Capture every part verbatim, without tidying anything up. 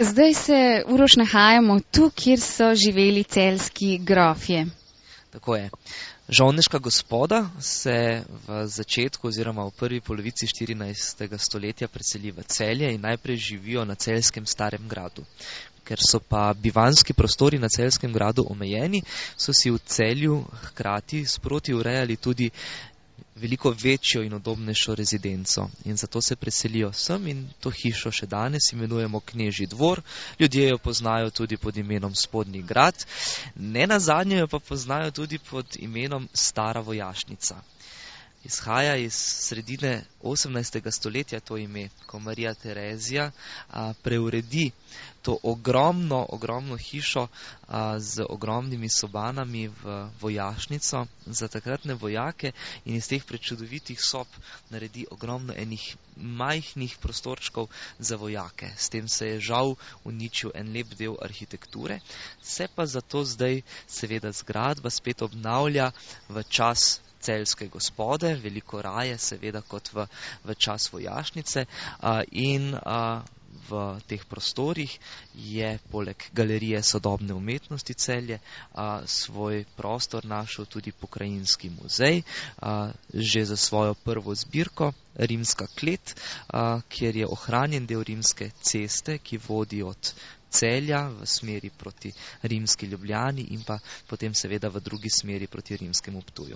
Zdaj se, Uroš, nahajamo tu, kjer so živeli celjski grofje. Tako je. Žovneška gospoda se v začetku oziroma v prvi polovici štirinajstega stoletja preseli v Celje in najprej živijo na celjskem Starem gradu. Ker so pa bivanjski prostori na Celjskem gradu omejeni, so si v Celju hkrati sproti urejali tudi veliko večjo in udobnejšo rezidenco. In zato se preselijo sem in to hišo še danes imenujemo Knežji dvor. Ljudje jo poznajo tudi pod imenom Spodnji grad, ne nazadnje jo pa poznajo tudi pod imenom Stara vojašnica. Izhaja iz sredine osemnajstega stoletja to ime, ko Marija Terezija a, preuredi to ogromno, ogromno hišo a, z ogromnimi sobanami v vojašnico za takratne vojake in iz teh prečudovitih sob naredi ogromno enih majhnih prostorčkov za vojake. S tem se je žal uničil en lep del arhitekture, se pa zato zdaj seveda zgradba spet obnavlja v čas celjske gospode, veliko raje seveda kot v, v čas vojašnice a, in a, v teh prostorih je poleg galerije sodobne umetnosti Celje a, svoj prostor našel tudi pokrajinski muzej, a, že za svojo prvo zbirko Rimska klet, a, kjer je ohranjen del rimske ceste, ki vodi od Celja v smeri proti rimski Ljubljani in pa potem seveda v drugi smeri proti rimskemu Ptuju.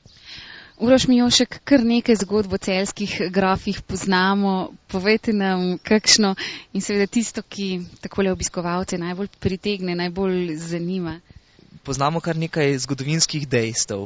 Uroš Mijošek, kar nekaj zgodb o celjskih grofih poznamo. Povejte nam kakšno in seveda tisto, ki takole obiskovalce najbolj pritegne, najbolj zanima. Poznamo kar nekaj zgodovinskih dejstev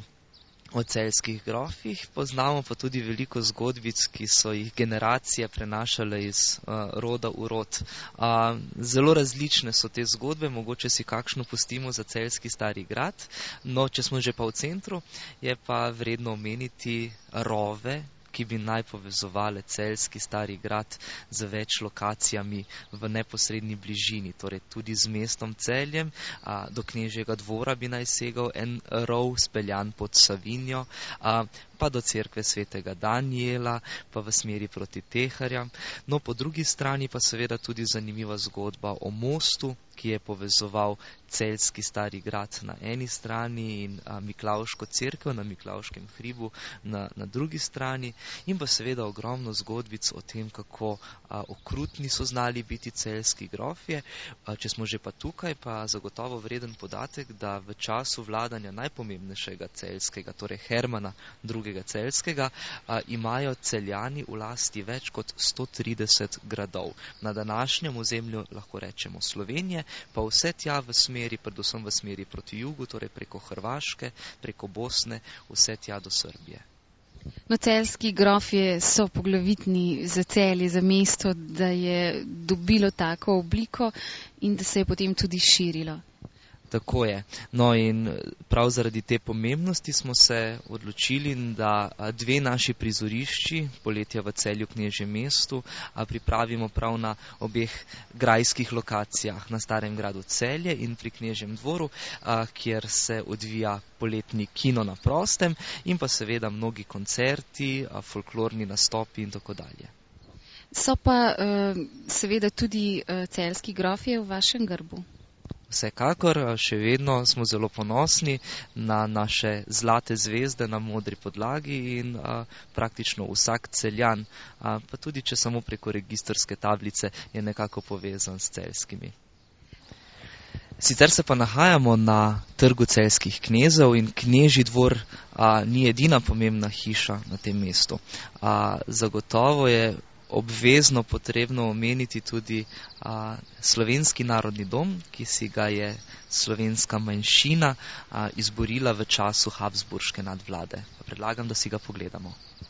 o celjskih grofih, poznamo pa tudi veliko zgodbic, ki so jih generacije prenašale iz uh, roda v rod. Uh, zelo različne so te zgodbe, mogoče si kakšno pustimo za celjski Stari grad, no, če smo že pa v centru, je pa vredno omeniti rove, ki bi naj povezovale celjski Stari grad z več lokacijami v neposredni bližini, torej tudi z mestom Celjem, a, do Knežjega dvora bi naj segal en rov speljan pod Savinjo, a, pa do cerkve svetega Danijela, pa v smeri proti Teharjam. No, po drugi strani pa seveda tudi zanimiva zgodba o mostu, ki je povezoval celjski Stari grad na eni strani in a, Miklavško cerkev na Miklavškem hribu na, na drugi strani in pa seveda ogromno zgodbic o tem, kako a, okrutni so znali biti celjski grofje. A, če smo že pa tukaj, pa zagotovo vreden podatek, da v času vladanja najpomembnejšega celjskega, torej Hermana drugega celjskega, a, imajo Celjani v lasti več kot sto trideset gradov. Na današnjem ozemlju lahko rečemo Slovenije, pa vse tja v smeri, predvsem v smeri proti jugu, torej preko Hrvaške, preko Bosne, vse tja do Srbije. No, celjski grofje so poglavitni za Celje, za mesto, da je dobilo tako obliko in da se je potem tudi širilo. Tako je. No in prav zaradi te pomembnosti smo se odločili, da dve naši prizorišči, Poletja v Celju, Knežjem mestu, pripravimo prav na obeh grajskih lokacijah, na Starem gradu Celje in pri Knežjem dvoru, kjer se odvija poletni kino na prostem in pa seveda mnogi koncerti, folklorni nastopi in tako dalje. So pa seveda tudi celjski grofje v vašem grbu. Vsekakor, še vedno smo zelo ponosni na naše zlate zvezde na modri podlagi in a, praktično vsak Celjan, a, pa tudi če samo preko registrske tablice, je nekako povezan s celjskimi. Sicer se pa nahajamo na trgu celjskih knezov in Knežji dvor a, ni edina pomembna hiša na tem mestu. A, zagotovo je obvezno potrebno omeniti tudi a, Slovenski narodni dom, ki si ga je slovenska manjšina a, izborila v času Habsburške nadvlade. Predlagam, da si ga pogledamo.